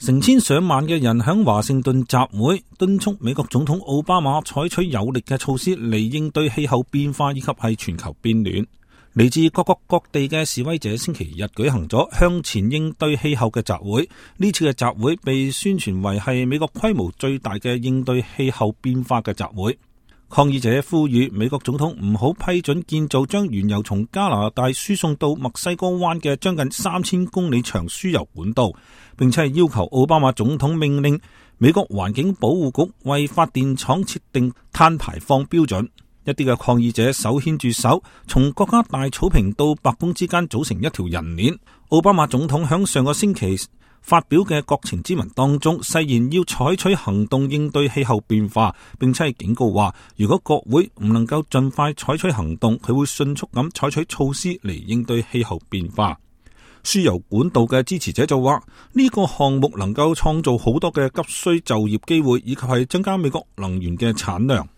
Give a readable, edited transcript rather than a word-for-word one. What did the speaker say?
成千上萬嘅人響華盛頓集會，敦促美國總統奧巴馬採取有力嘅措施嚟應對氣候變化以及係全球變暖。嚟自各國各地嘅示威者星期日舉行咗向前應對氣候嘅集會，呢次嘅集會被宣傳為係美國規模最大嘅應對氣候變化嘅集會。抗議者呼籲美國總統唔好批准建造將原油從加拿大輸送到墨西哥灣嘅將近3000公里長輸油管道，並且係要求奧巴馬總統命令美國環境保護局為發電廠設定碳排放標準。一啲嘅抗議者手牽住手，從國家大草坪到白宮之間組成一條人鏈。奧巴馬總統響上個星期發表嘅國情咨文當中，誓言要採取行動應對氣候變化，並且係警告話，如果國會唔能夠盡快採取行動，佢會迅速咁採取措施嚟應對氣候變化。輸油管道嘅支持者就話，呢個項目能夠創造好多嘅急需就業機會，以及係增加美國能源嘅產量。